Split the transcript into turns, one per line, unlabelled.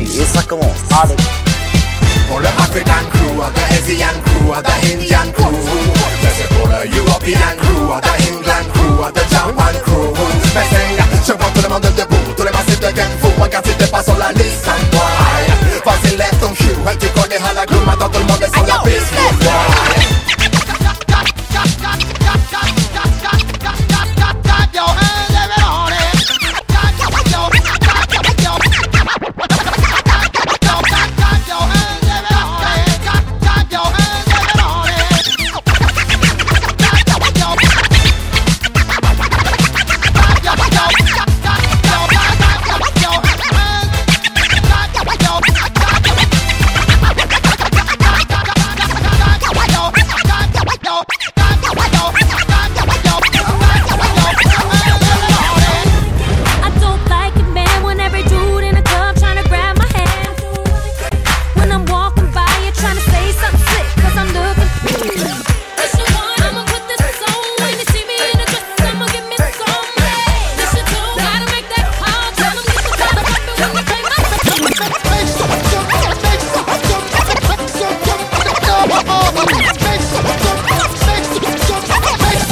Et ça commence avec
pour le African crew, the Asian crew, the Indian crew. This is pour le European crew, the England crew, the Japan crew.